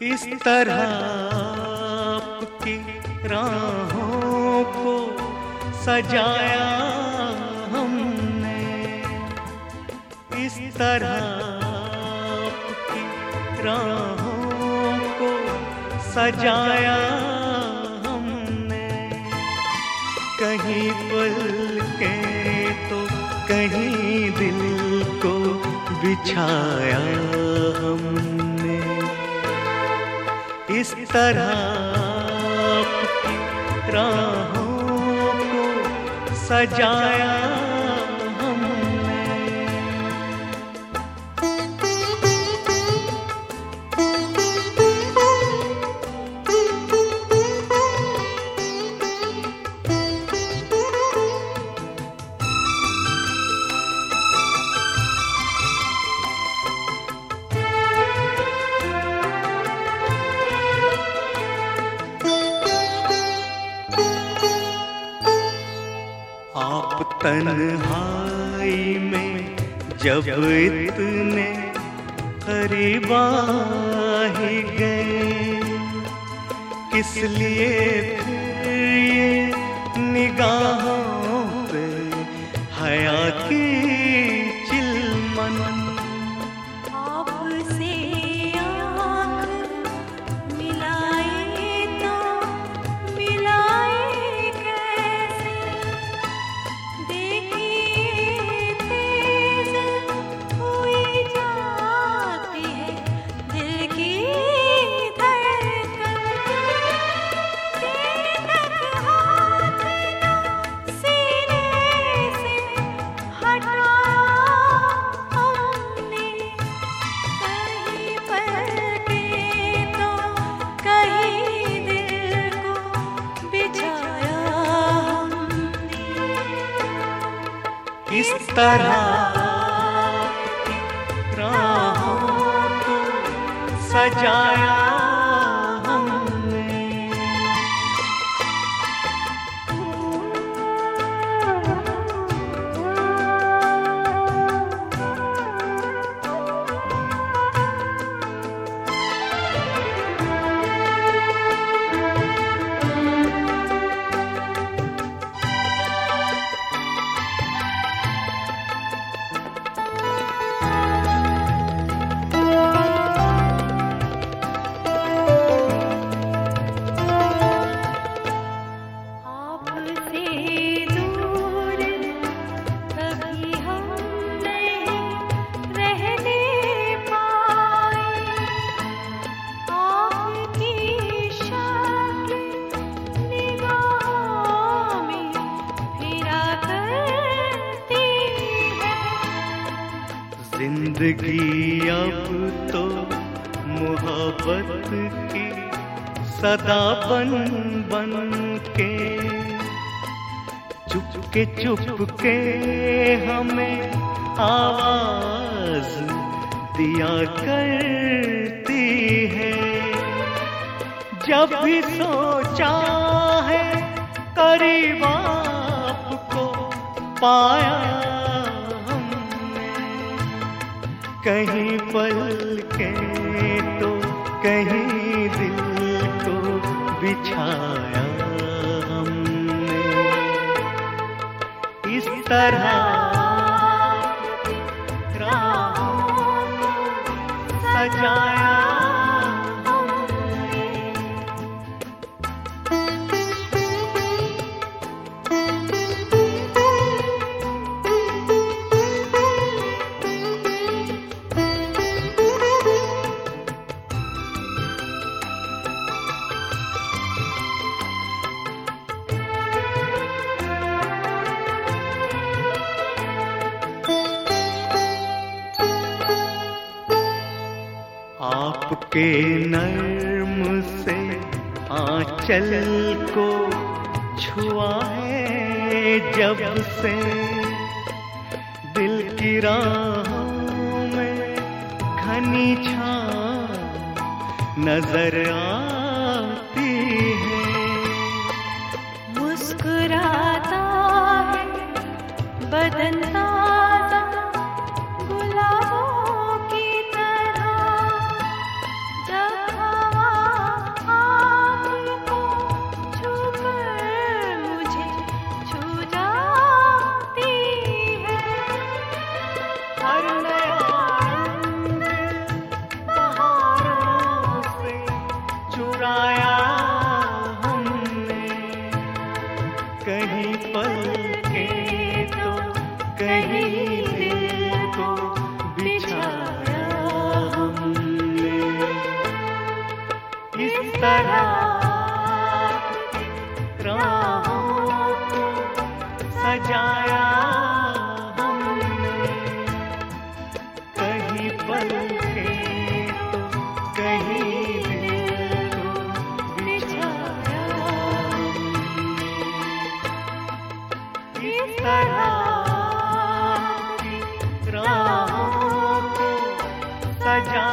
इस तरह आपकी राहों को सजाया हमने, इस तरह आपकी राहों को सजाया हमने। कहीं पल के तो कहीं दिल को बिछाया हमने, इस तरह आपकी राहों को सजाया हमने। आप तन्हाई में जब इतने करीब आ ही गए, किस लिए फिर ये निगाहों पे हया की चिलमन। आपसे आँख मिलाए तो मिलाए कैसे, देखिए तेज हुई जाती है दिल की धड़कन। तेरे तक हाथ ना सीने से हटाया हमने, कहीं पलके तो कहीं दिल को बिछाया हमने। इस तरह राहों को सजाया हमने। आपसे दूर कभी हम नहीं रहने पाए, आपकी शक्ल निगाहों में फिरा करती है। जिंदगी अब तो मोहब्बत की सदा बन बन के चुपके हमें आवाज दिया करती है। जब भी सोचा है करीब आपको पाया हमने, कहीं पल के तो कहीं दिल को बिछाया हमने, इस तरह राहों को सजाया हमने। आपके नर्म से आंचल को छुआ है जब से, दिल की राहों में घनी छाँव नजर आती है। मुस्कुराता है बदन ताज़ा गुलाबों की तरह, जब हवा तरह राहों को सजाया हमने, कहीं पलके तो कहीं दिल को बिछाया हमने। इस तरह राहों को सजा